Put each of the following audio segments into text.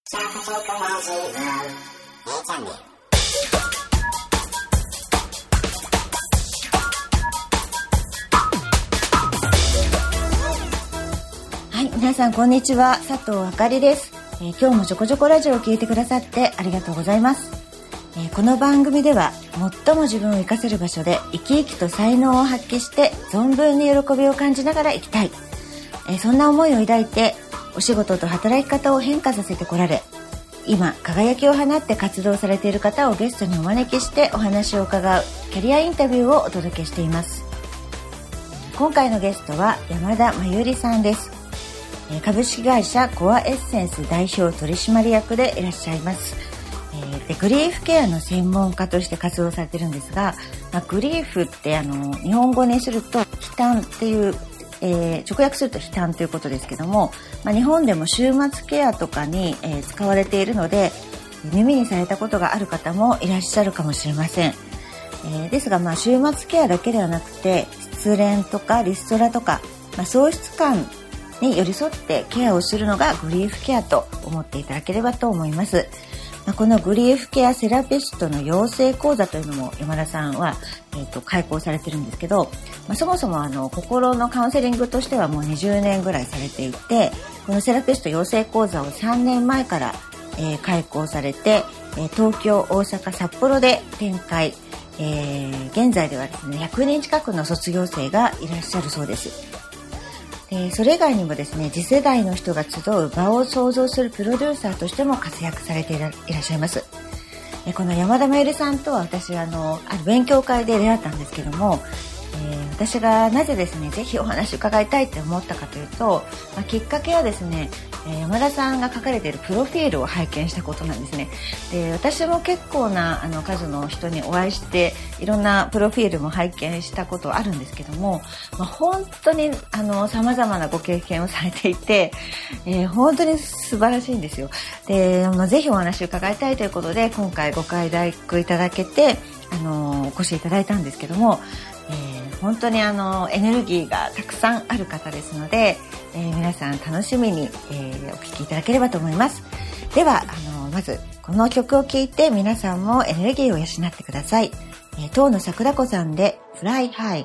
はい、皆さんこんにちは、佐藤あかりです。今日もちょこちょこラジオを聞いてくださってありがとうございます。この番組では最も自分を生かせる場所で生き生きと才能を発揮して存分に喜びを感じながら生きたい、そんな思いを抱いてお仕事と働き方を変化させてこられ、今輝きを放って活動されている方をゲストにお招きしてお話を伺うキャリアインタビューをお届けしています。今回のゲストは山田真由里さんです。株式会社コアエッセンス代表取締役でいらっしゃいます。でグリーフケアの専門家として活動されているんですが、グリーフって日本語にすると悲嘆っていう、直訳すると悲嘆ということですけども、日本でも終末ケアとかに、使われているので耳にされたことがある方もいらっしゃるかもしれません。ですが、終末ケアだけではなくて失恋とかリストラとか、喪失感に寄り添ってケアをするのがグリーフケアと思っていただければと思います。このグリーフケアセラピストの養成講座というのも山田さんは、開講されてるんですけど、そもそも心のカウンセリングとしてはもう20年ぐらいされていて、このセラピスト養成講座を3年前から、開講されて、東京、大阪、札幌で展開、現在ではですね100人近くの卒業生がいらっしゃるそうです。それ以外にもですね、次世代の人が集う場を創造するプロデューサーとしても活躍されていらっしゃいます。この山田真由里さんとは私ある勉強会で出会ったんですけども、私がなぜですねぜひお話を伺いたいって思ったかというと、きっかけはですね、山田さんが書かれているプロフィールを拝見したことなんですね。で、私も結構な数の人にお会いしていろんなプロフィールも拝見したことあるんですけども、本当に様々なご経験をされていて、本当に素晴らしいんですよ。で、ぜひお話を伺いたいということで今回ご快諾いただけてお越しいただいたんですけども、本当にエネルギーがたくさんある方ですので、皆さん楽しみに、お聴きいただければと思います。ではまずこの曲を聴いて皆さんもエネルギーを養ってください。遠野桜子さんでフライハイ。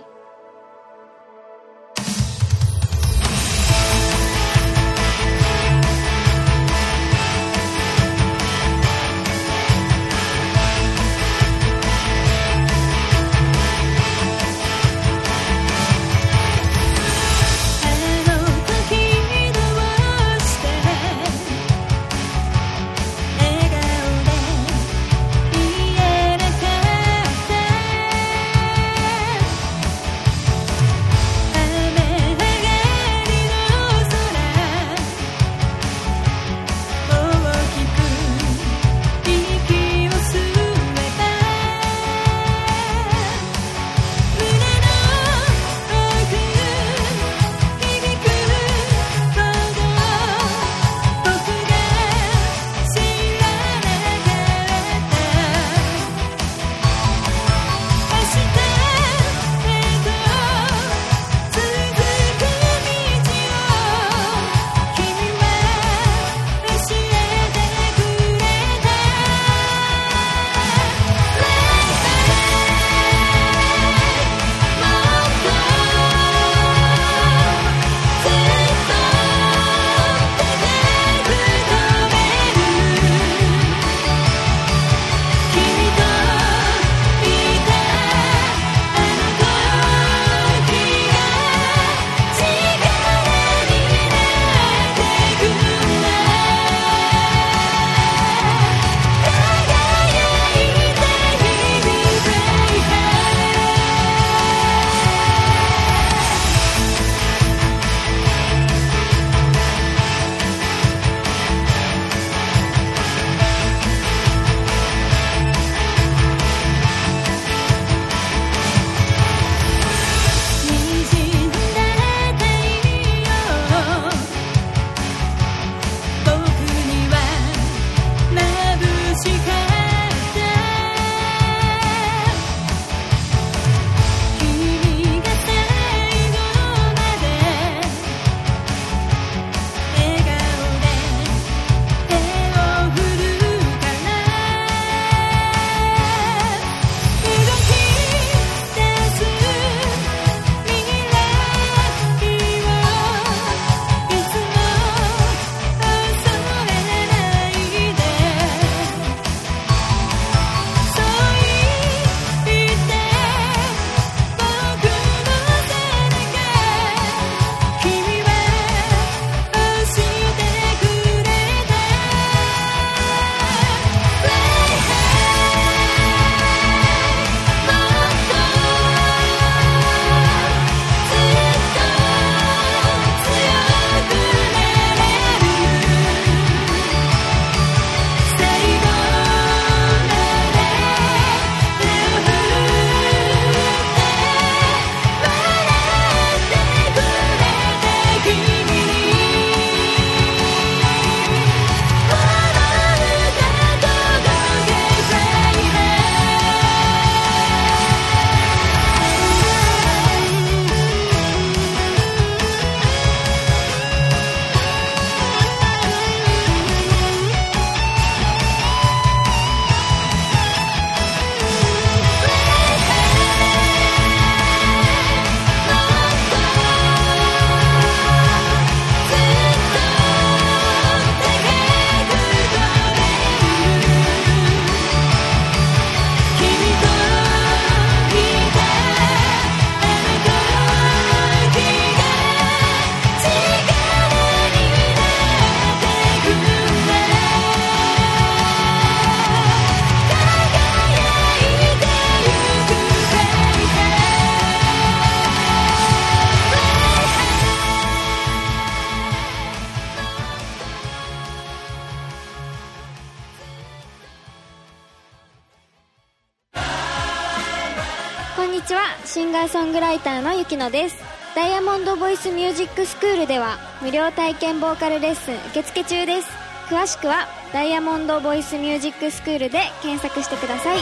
にちは、シンガーソングライターのゆきのです。ダイヤモンドボイスミュージックスクールでは無料体験ボーカルレッスン受付中です。詳しくはダイヤモンドボイスミュージックスクールで検索してください。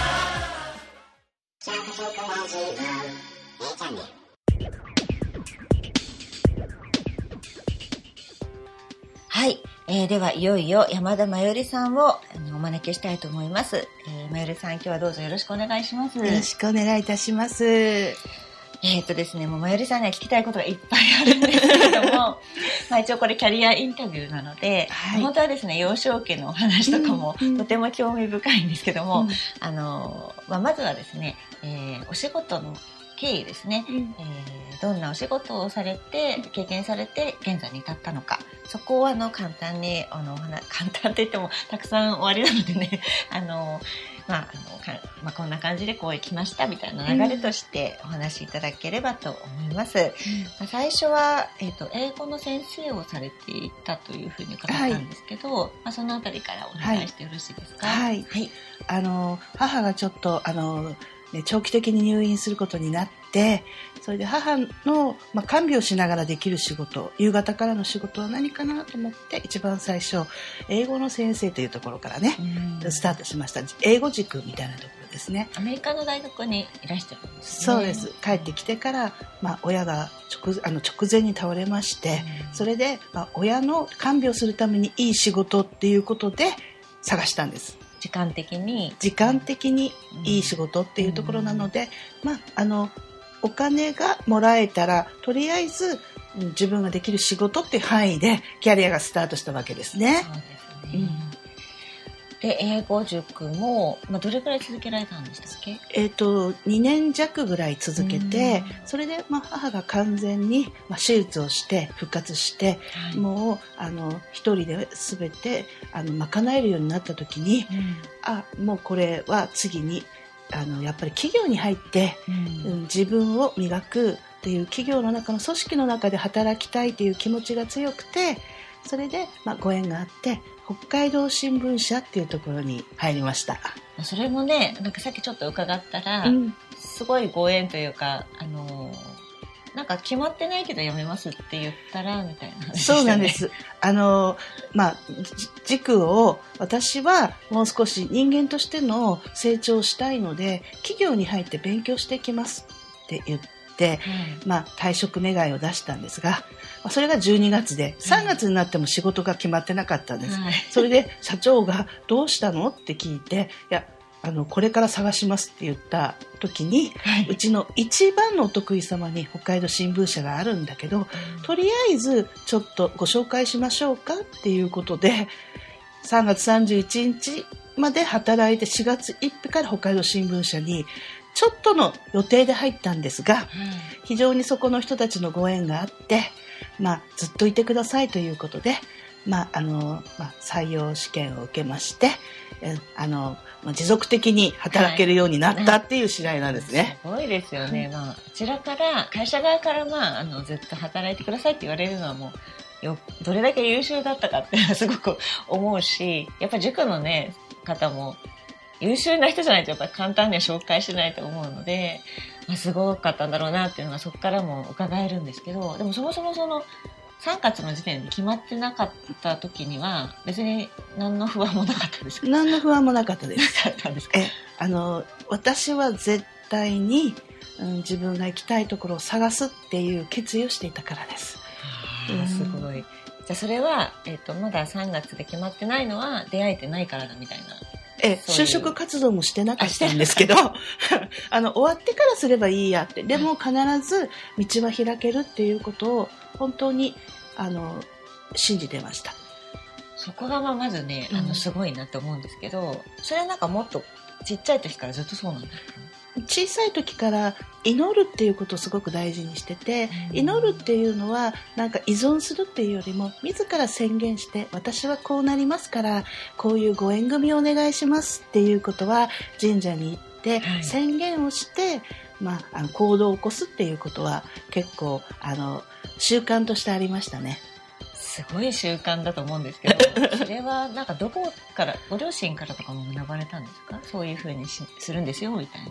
はい、ではいよいよ山田まよりさんをお招きしたいと思います。まよりさん、今日はどうぞよろしくお願いします。 よろしくお願いいたします。 ですね、もうまよりさんには聞きたいことがいっぱいあるんですけれどもまあ一応これキャリアインタビューなので、はい、本当はですね、幼少期のお話とかもとても興味深いんですけども、まずはですね、お仕事の経緯ですね、どんなお仕事をされて経験されて現在に至ったのか、そこを簡単に簡単って言ってもたくさん終わりなのでねこんな感じでこう来ましたみたいな流れとしてお話しいただければと思います。最初は、英語の先生をされていたというふうに伺ったんですけど、そのあたりからお願いしてよろしいですか？ はい、はいはい、母がちょっと長期的に入院することになって、それで母の、看病しながらできる仕事、夕方からの仕事は何かなと思って、一番最初英語の先生というところからねスタートしました。英語塾みたいなところですね。 アメリカの大学にいらしてるんですね。 そうです。帰ってきてから、親が直前に倒れまして、それで、親の看病するためにいい仕事っていうことで探したんです。 時間的にいい仕事っていうところなので、お金がもらえたらとりあえず自分ができる仕事っていう範囲でキャリアがスタートしたわけですね。 そうですね。で、英語塾も、どれくらい続けられたんでしたっけ ？2年弱ぐらい続けて、それで、母が完全に、手術をして復活して、はい、もう一人で全て賄えるようになった時に、もうこれは次にやっぱり企業に入って、自分を磨くっていう企業の中の組織の中で働きたいという気持ちが強くて、それで、ご縁があって北海道新聞社っていうところに入りました。 それもね、なんかさっきちょっと伺ったら、すごいご縁というか、なんか決まってないけど辞めますって言ったらみたいな話でしたね。 そうなんです。軸を私はもう少し人間としての成長をしたいので企業に入って勉強していきますって言って、退職願いを出したんですが、それが12月で3月になっても仕事が決まってなかったんです。それで社長がどうしたのって聞いて、いやこれから探しますって言った時に、うちの一番のお得意様に北海道新聞社があるんだけど、とりあえずちょっとご紹介しましょうかっていうことで3月31日まで働いて、4月1日から北海道新聞社にちょっとの予定で入ったんですが、非常にそこの人たちのご縁があって、ずっといてくださいということで、採用試験を受けまして、持続的に働けるようになったっていう次第なんですね。 すごいですよね。こちらから会社側からずっと働いてくださいって言われるのはもうどれだけ優秀だったかってすごく思うし、やっぱ塾のね方も優秀な人じゃないとやっぱ簡単には紹介しないと思うので、すごかったんだろうなっていうのがそこからも伺えるんですけど、でもそもそもその3月の時点で決まってなかった時には別に何の不安もなかったですか？ 何の不安もなかったです。 なかったんですか？ 私は絶対に、自分が行きたいところを探すっていう決意をしていたからです。 すごい。じゃあそれは、まだ3月で決まってないのは出会えてないからだみたいな。 就職活動もしてなかったんですけど終わってからすればいいやって、でも必ず道は開けるっていうことを本当に信じてました。 そこがまずねすごいなと思うんですけど、それはなんかもっとちっちゃい時からずっとそうなんですか？ 小さい時から祈るっていうことをすごく大事にしてて、祈るっていうのはなんか依存するっていうよりも自ら宣言して、私はこうなりますからこういうご縁組をお願いしますっていうことは神社に行って宣言をして、行動を起こすっていうことは結構習慣としてありましたね。 すごい習慣だと思うんですけどそれはなんかどこから、ご両親からとかも学ばれたんですか？そういうふうにするんですよみたいな。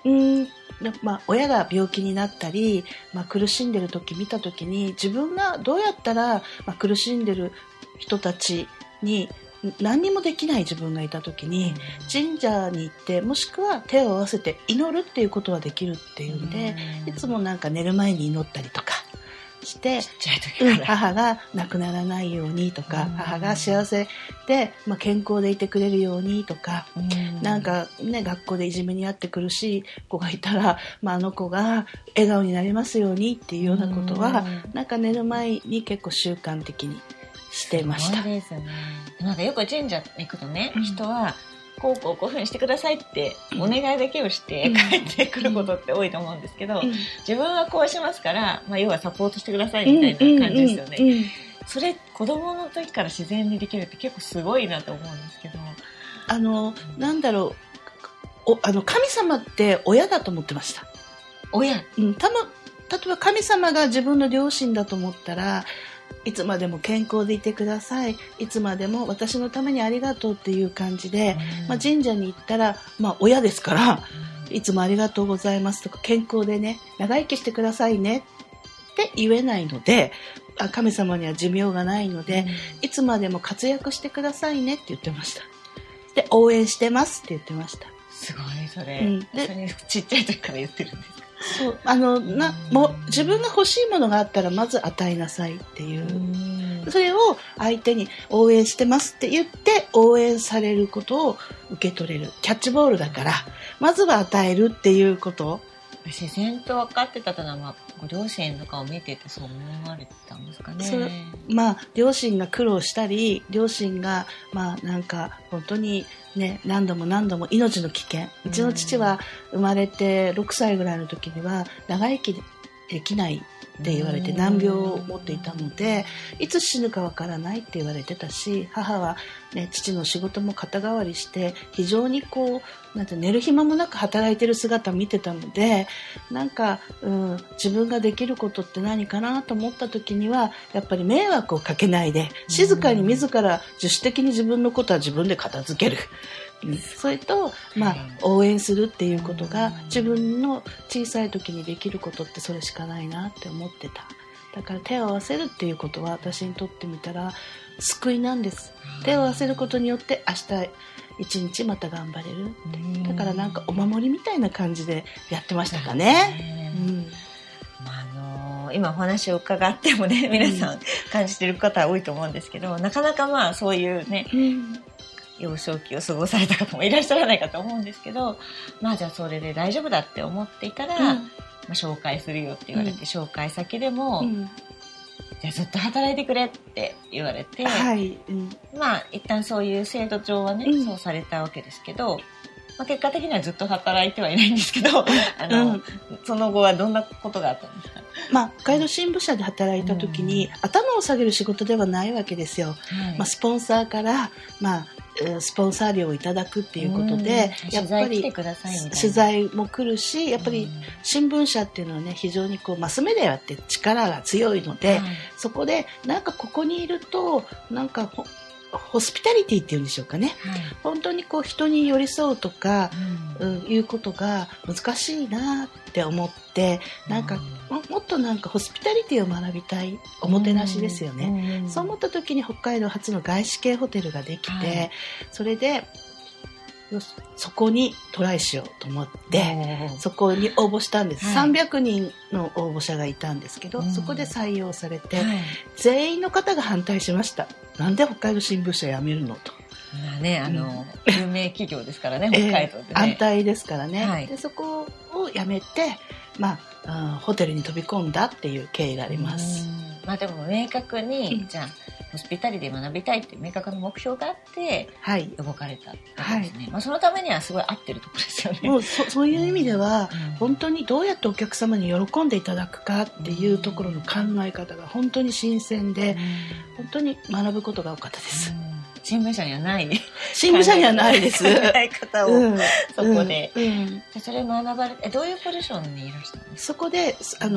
親が病気になったり、苦しんでる時見た時に自分がどうやったら、苦しんでる人たちに何にもできない自分がいた時に神社に行って、もしくは手を合わせて祈るっていうことはできるっていうんで、いつもなんか寝る前に祈ったりとかして、母が亡くならないようにとか、母が幸せで、健康でいてくれるようにとか、なんかね、学校でいじめにあって苦しい子がいたら、あの子が笑顔になりますようにっていうようなことは、なんか寝る前に結構習慣的にしてました。 そうですね。なんかよく神社に行くとね、人はこういうふうにしてくださいってお願いだけをして帰ってくることって多いと思うんですけど、自分はこうしますから、要はサポートしてくださいみたいな感じですよね。それ子供の時から自然にできるって結構すごいなと思うんですけど、 なんだろう、神様って親だと思ってました。 親、 例えば神様が自分の両親だと思ったら、いつまでも健康でいてください、いつまでも私のためにありがとうっていう感じで、神社に行ったら、親ですから、いつもありがとうございますとか、健康でね、長生きしてくださいねって言えないので、神様には寿命がないので、いつまでも活躍してくださいねって言ってました。で、応援してますって言ってました。 すごい、それ。それちっちゃい時から言ってるんですか？ そう、もう自分が欲しいものがあったらまず与えなさいっていう、それを相手に応援してますって言って応援されることを受け取れる。キャッチボールだからまずは与えるっていうこと。 自然と分かってたというのは、ご両親とかを見ててそう思われてたんですかね。 両親が苦労したり、両親がなんか本当にね、何度も命の危険。うちの父は生まれて6歳ぐらいの時には長生きできないって言われて難病を持っていたので、いつ死ぬかわからないって言われてたし、母は、ね、父の仕事も肩代わりして非常に寝る暇もなく働いてる姿を見てたので、なんか、自分ができることって何かなと思った時には、やっぱり迷惑をかけないで静かに自ら自主的に自分のことは自分で片付ける。それと、応援するっていうことが自分の小さい時にできることってそれしかないなって思ってた。だから手を合わせるっていうことは私にとってみたら救いなんです。手を合わせることによって明日一日また頑張れるって。だからなんかお守りみたいな感じでやってましたかね。 今お話を伺ってもね、皆さん感じてる方は多いと思うんですけど、なかなかそういうね、幼少期を過ごされた方もいらっしゃらないかと思うんですけど、じゃあそれで大丈夫だって思っていたら、紹介するよって言われて、紹介先でも、じゃあずっと働いてくれって言われて、一旦そういう制度上はね、そうされたわけですけど、結果的にはずっと働いてはいないんですけど、その後はどんなことがあったんですか？ 北海道新聞社で働いた時に、頭を下げる仕事ではないわけですよ。スポンサーから、スポンサー料をいただくっていうことで、やっぱり取材も来るし、やっぱり新聞社っていうのはね、非常にマスメディアって力が強いので、そこでなんかここにいるとなんかホスピタリティっていうんでしょうかね、本当に人に寄り添うとか、いうことが難しいなって思って、なんかもっとなんかホスピタリティを学びたい、おもてなしですよね。そう思った時に北海道初の外資系ホテルができて、それでそこにトライしようと思って、そこに応募したんです。300人の応募者がいたんですけど、そこで採用されて、全員の方が反対しました。なんで北海道新聞社辞めるのと。 有名企業ですからね、北海道でね。安泰ですからね。でそこを辞めて、ホテルに飛び込んだっていう経緯があります。 でも明確に、じゃあホスピタリティ学びたいっていう明確な目標があって動かれたわけですね。そのためにはすごい合ってるところですよね。 もうそういう意味では、本当にどうやってお客様に喜んでいただくかっていうところの考え方が本当に新鮮で、本当に学ぶことが多かったです。 新聞社にはない新聞社にはないです考え方をそこで、それ学ばれて、どういうポジションにいらしたんですか？ そこで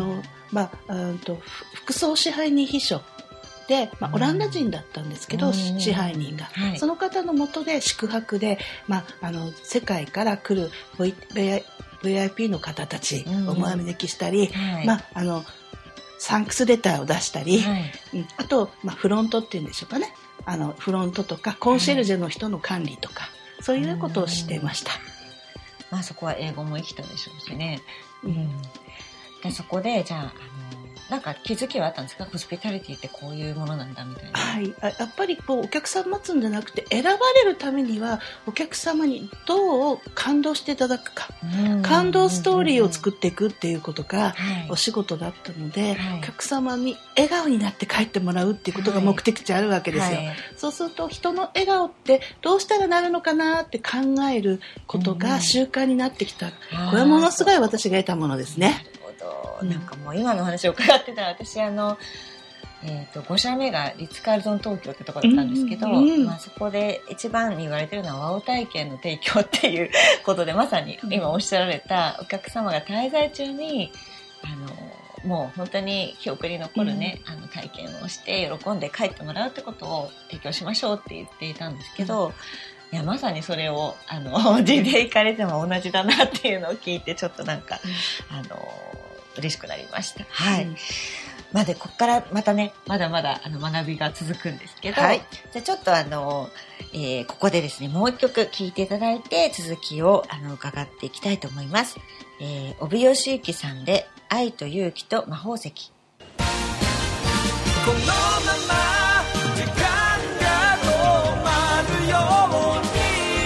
副総支配人秘書で、オランダ人だったんですけど、支配人が、その方の下で宿泊で、世界から来るボ VIP の方たちうんお招きしたり、 はいサンクスレターを出したり、 はいあと、フロントっていうんでしょうかね、フロントとかコンシェルジェの人の管理とか、そういうことをしていました。 そこは英語も生きたでしょうしね。でそこでじゃあ、なんか気づきはあったんですか？ホスピタリティってこういうものなんだみたいな。 はい、やっぱりお客さん待つんじゃなくて、選ばれるためにはお客様にどう感動していただくか、感動ストーリーを作っていくっていうことがお仕事だったので、お客様に笑顔になって帰ってもらうっていうことが目的地あるわけですよ。そうすると人の笑顔ってどうしたらなるのかなって考えることが習慣になってきた。これはものすごい私が得たものですね。 なんかもう今の話を伺ってたら、私5社目がリッツカールトン東京ってところだったんですけど、そこで一番に言われてるのはワオ体験の提供っていうことで、まさに今おっしゃられたお客様が滞在中にもう本当に記憶に残るね、体験をして喜んで帰ってもらうってことを提供しましょうって言っていたんですけど、いやまさにそれを地で行かれても同じだなっていうのを聞いて、ちょっとなんか嬉しくなりました。はい。でここからまたね、まだまだ学びが続くんですけど、じゃあちょっとここでですね、もう一曲聴いていただいて続きを伺っていきたいと思います。帯吉行さんで愛と勇気と魔法石。このまま時間が止まるように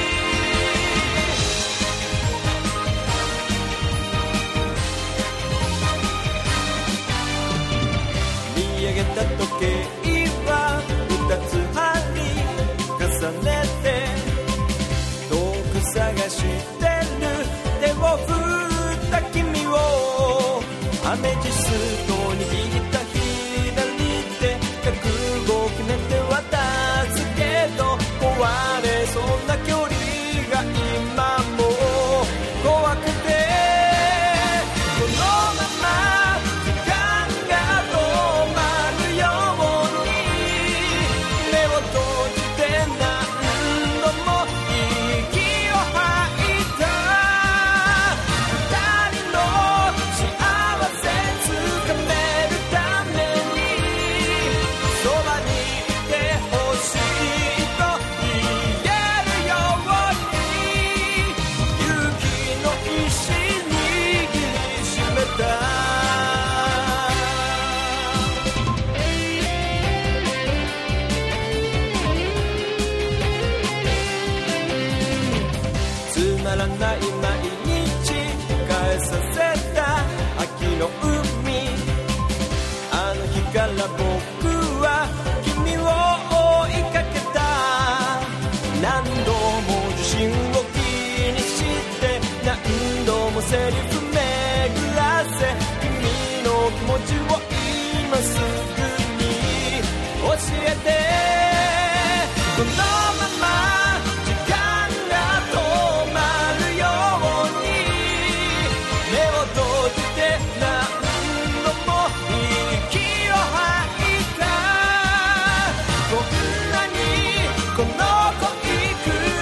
見上げた時計は2つ針重ねて遠く探してる手を振った君をアメジスト握った左手覚悟を決めて渡すけど壊れそうな距離が今も怖くてこのまま時間が止まるように目を閉じて何度も息を吐いた二人の幸せつかめるためにそばにいてほしいと言えるように勇気の石握りしめたつまらない毎日返させた秋の海あの日から僕は君を追いかけた何度も受信を気にして何度もセリフ巡らせ君の気持ちを今すぐに教えてこのまま時間が止まるように目を閉じて何度も息を吐いたこんなにこの恋苦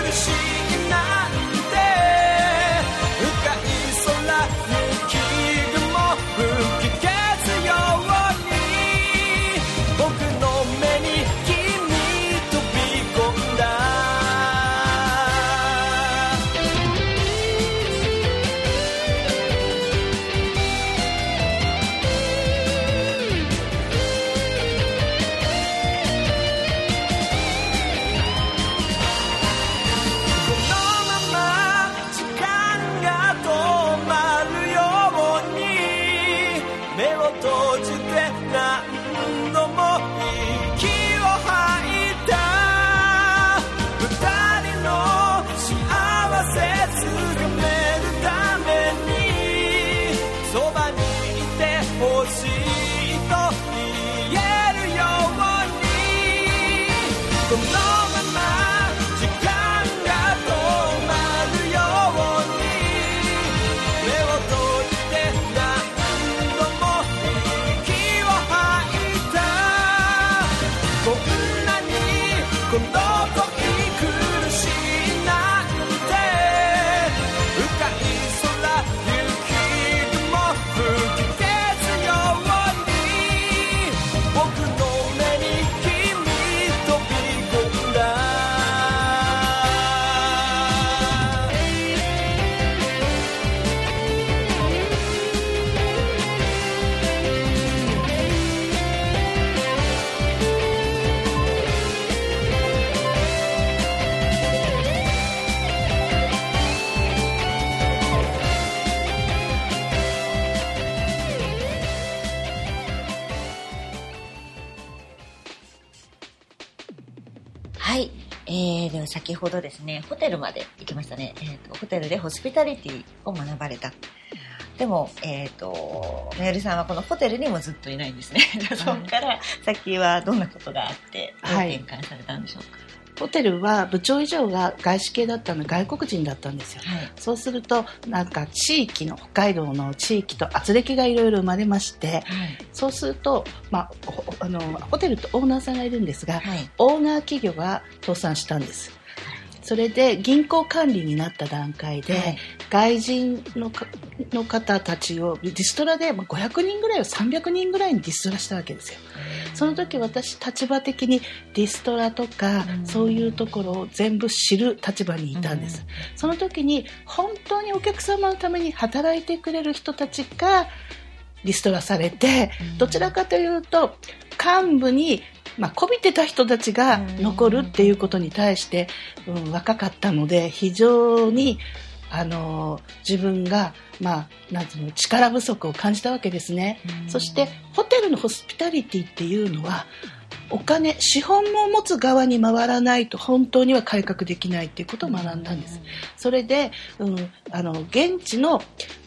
先ほどですね、ホテルまで行きましたね。ホテルでホスピタリティを学ばれた。でも、めぐりさんはこのホテルにもずっといないんですね。じゃあそこから先はどんなことがあって、どう展開されたんでしょうか。 ホテルは部長以上が外資系だったので外国人だったんですよ、はい、そうするとなんか地域の北海道の地域と圧力がいろいろ生まれまして、はい、そうすると、ホテルとオーナーさんがいるんですが、はい、オーナー企業が倒産したんです。それで銀行管理になった段階で、はい、外人の方たちをリストラで500人ぐらいを300人ぐらいにリストラしたわけですよ。その時私立場的にリストラとかそういうところを全部知る立場にいたんです。その時に本当にお客様のために働いてくれる人たちがリストラされて、どちらかというと幹部にこびてた人たちが残るっていうことに対して、若かったので非常に自分が、なんていうの、力不足を感じたわけですね。そしてホテルのホスピタリティっていうのはお金、資本も持つ側に回らないと本当には改革できないっていうことを学んだんです。それで、現地の、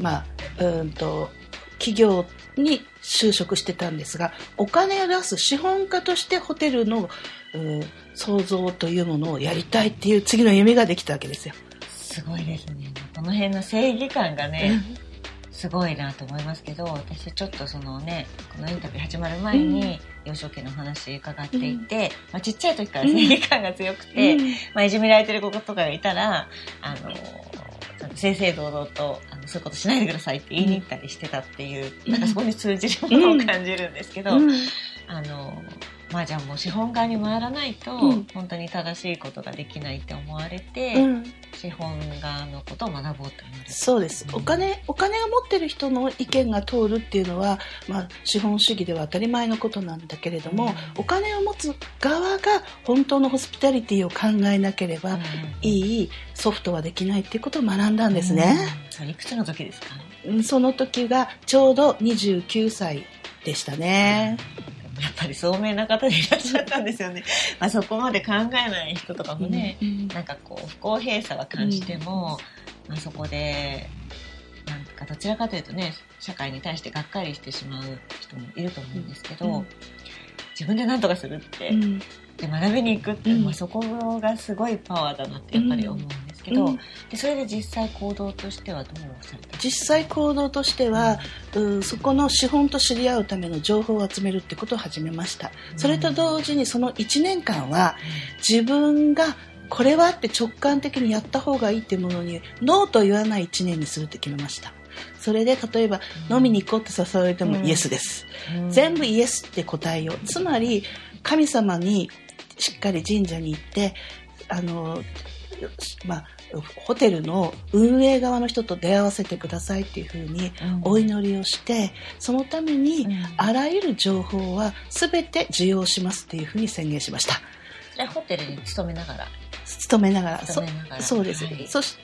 企業に就職してたんですが、お金を出す資本家としてホテルの創造というものをやりたいっていう次の夢ができたわけですよ。 すごいですね。この辺の正義感がね、すごいなと思いますけど、私ちょっとこのインタビュー始まる前に幼少期の話伺っていて、ちっちゃい時から正義感が強くて、いじめられてる子とかがいたら正々堂々とそういうことしないでくださいって言いに行ったりしてたっていう、なんかそこに通じるものを感じるんですけど、じゃあもう資本側に回らないと本当に正しいことができないって思われて、資本側のことを学ぼうと思う。 そうです、お金を持ってる人の意見が通るっていうのは、資本主義では当たり前のことなんだけれども、お金を持つ側が本当のホスピタリティを考えなければ、いいソフトはできないっていうことを学んだんですね。 それいくつの時ですか？ その時がちょうど29歳でしたね。 やっぱり聡明な方でいらっしゃったんですよね。そこまで考えない人とかもね、なんかこう不公平さは感じても、そこでなんかどちらかというとね、社会に対してがっかりしてしまう人もいると思うんですけど、自分で何とかするって、で学びに行くって、そこがすごいパワーだなってやっぱり思うんですけど、でそれで実際行動としてはどうされたんですか？ 実際行動としては、そこの資本と知り合うための情報を集めるってことを始めました。それと同時にその1年間は自分がこれはって直感的にやった方がいいっていうものにノーと言わない1年にするって決めました。それで例えば飲みに行こうって誘われてもイエスです、全部イエスって答えよう。つまり神様にしっかり神社に行ってホテルの運営側の人と出会わせてくださいっていうふうにお祈りをして、そのためにあらゆる情報は全て受容しますっていうふうに宣言しました。 それホテルに勤めながらそうです、はい、そして、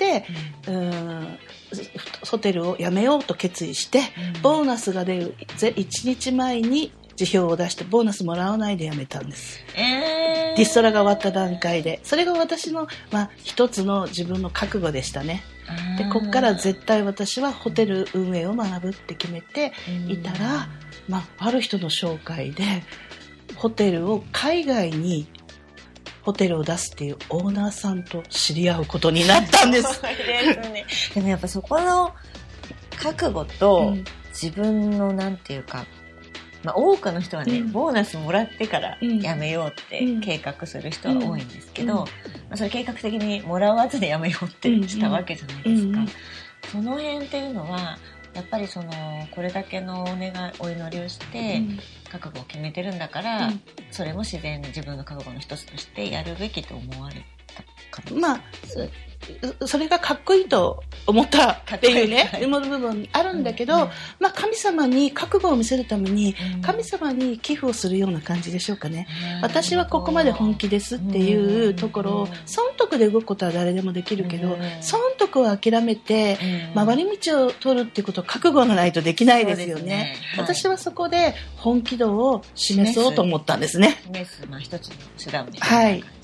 ホテルを辞めようと決意して、ボーナスが出る1日前に辞表を出してボーナスもらわないで辞めたんです、リストラが終わった段階で。それが私の、一つの自分の覚悟でしたね。でここから絶対私はホテル運営を学ぶって決めていたら、ある人の紹介でホテルを海外にホテルを出すっていうオーナーさんと知り合うことになったんです。 でもやっぱそこの覚悟と自分のなんていうか、多くの人はね、ボーナスもらってから辞めようって計画する人は多いんですけど、それ計画的にもらわずで辞めようってしたわけじゃないですか。その辺っていうのはやっぱりこれだけのお祈りをして覚悟を決めてるんだから、それも自然に自分の覚悟の一つとしてやるべきと思われたかな。 それがかっこいいと思ったっていうね、部分あるんだけど、神様に覚悟を見せるために神様に寄付をするような感じでしょうかね。私はここまで本気ですっていうところを、損得で動くことは誰でもできるけど、損得を諦めて回り道を取るっていうことは覚悟がないとできないですよね。私はそこで本気度を示そうと思ったんですね。 示す、一つの手段みたいな感じ。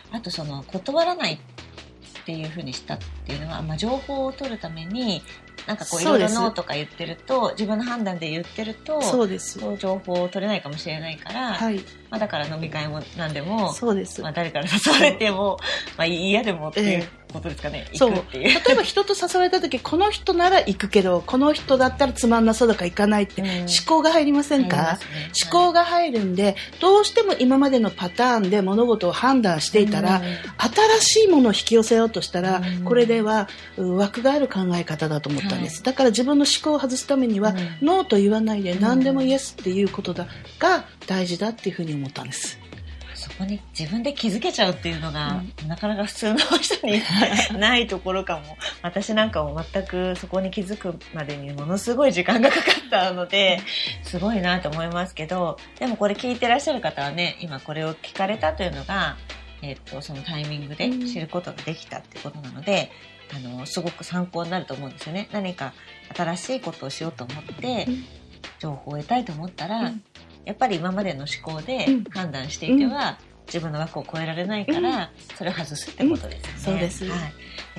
あとその断らないっていうふうにしたっていうのは、情報を取るためになんかこういろいろノーとか言ってると、自分の判断で言ってると、 そうです。 こう情報を取れないかもしれないから、 はい。 だから飲み会も何でも、 そうです。 誰から誘われても、嫌でもっていうことですかね。 そう。 行くっていう。 例えば人と誘われた時、この人なら行くけど、この人だったらつまんなそうだから行かないって思考が入りませんか？思考が入るんで、どうしても今までのパターンで物事を判断していたら、新しいものを引き寄せようとしたら、これでは枠がある考え方だと思ったんです。だから自分の思考を外すためには、ノーと言わないで何でもイエスっていうことが大事だっていうふうに思ったんです。 そこに自分で気づけちゃうっていうのが、なかなか普通の人にないところかも。私なんかも全くそこに気づくまでにものすごい時間がかかったので、すごいなと思いますけど、でもこれ聞いてらっしゃる方はね、今これを聞かれたというのが、そのタイミングで知ることができたっていうことなので、すごく参考になると思うんですよね。何か新しいことをしようと思って、情報を得たいと思ったら、やっぱり今までの思考で判断していては、自分の枠を超えられないから、それを外すってことですよね。 そうです。 はい。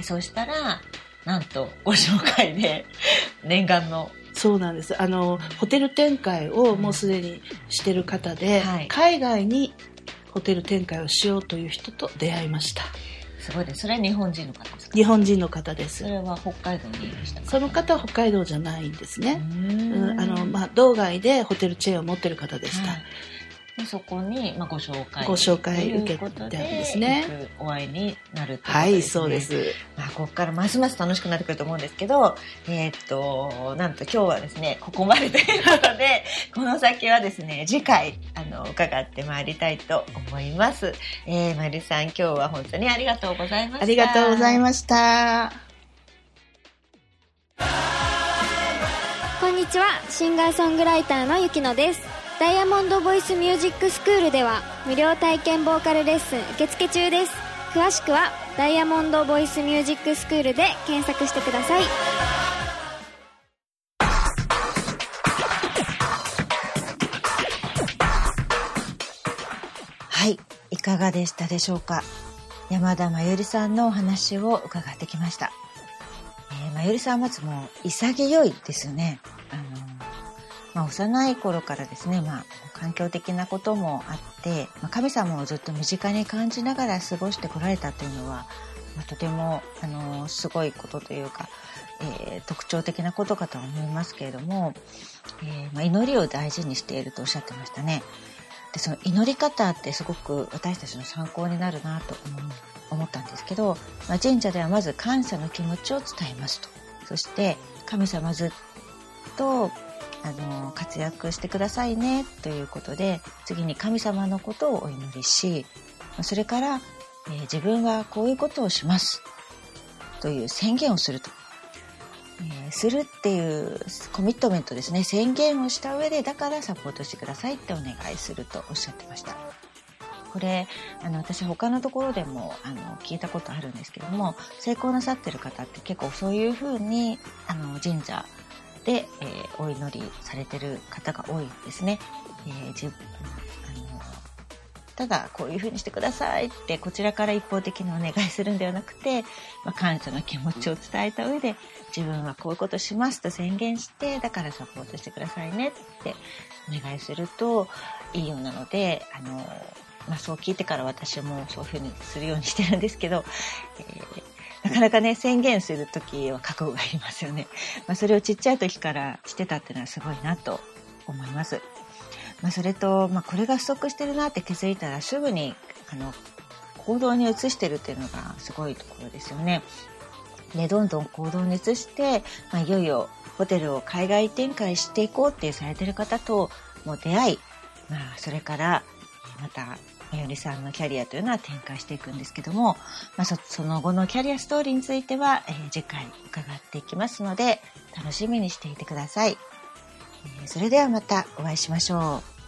そうしたら、なんとご紹介で念願の。 そうなんです。ホテル展開をもうすでにしてる方で、海外にホテル展開をしようという人と出会いました。 すごいです。それは日本人の方ですか？ 日本人の方です。 それは北海道にいましたか？ その方は北海道じゃないんですね。道外でホテルチェーンを持ってる方でした。 でそこに、ご紹介受けたんですね。 お会いになるってことですね。 はい、そうです。 ここからますます楽しくなってくると思うんですけど、なんと今日はですね、ここまでということで、この先はですね、次回、伺ってまいりたいと思います。まゆりさん、今日は本当にありがとうございました。 ありがとうございました。 こんにちは、シンガーソングライターのゆきのです。ダイヤモンドボイスミュージックスクールでは無料体験ボーカルレッスン受付中です。詳しくはダイヤモンドボイスミュージックスクールで検索してください。 はい、いかがでしたでしょうか。山田まゆりさんのお話を伺ってきました。まゆりさんはまずもう潔いですよね。幼い頃からですね、環境的なこともあって、神様をずっと身近に感じながら過ごしてこられたというのは、とてもすごいことというか、特徴的なことかと思いますけれども、祈りを大事にしているとおっしゃってましたね。で、その祈り方ってすごく私たちの参考になるなと思ったんですけど、神社ではまず感謝の気持ちを伝えますと。そして神様ずっと活躍してくださいねということで、次に神様のことをお祈りし、それから、自分はこういうことをしますという宣言をすると、するっていうコミットメントですね。宣言をした上で、だからサポートしてくださいってお願いするとおっしゃってました。これ私他のところでも聞いたことあるんですけども、成功なさってる方って結構そういうふうに神社で、お祈りされてる方が多いですね。ただこういうふうにしてくださいってこちらから一方的にお願いするんではなくて、感謝の気持ちを伝えた上で、自分はこういうことしますと宣言して、だからサポートしてくださいねってお願いするといいようなので、そう聞いてから私もそういうふうにするようにしてるんですけど、なかなかね、宣言するときは覚悟がいりますよね。それをちっちゃい時からしてたっていうのはすごいなと思います。それと、これが不足してるなって気づいたらすぐに行動に移してるっていうのがすごいところですよね。で、どんどん行動に移して、いよいよホテルを海外展開していこうっていうされてる方とも出会い、それからまたまゆりさんのキャリアというのは展開していくんですけども、その後のキャリアストーリーについては、次回伺っていきますので、楽しみにしていてください。それではまたお会いしましょう。